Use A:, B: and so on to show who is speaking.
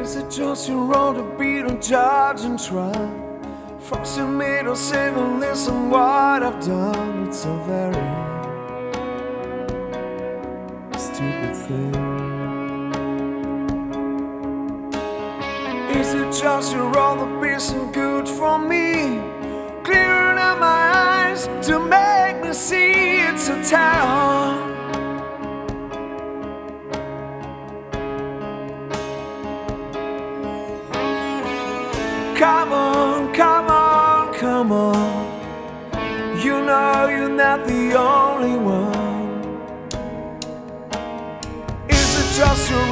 A: Is it just you wrong to beat and judge and try? Forcing me to sit and listen what I've done. It's a very stupid thing. Is it just you wrong to be so good for me? Clearing up my eyes to make me see it's a town. Come on, come on, come on. You know you're not the only one.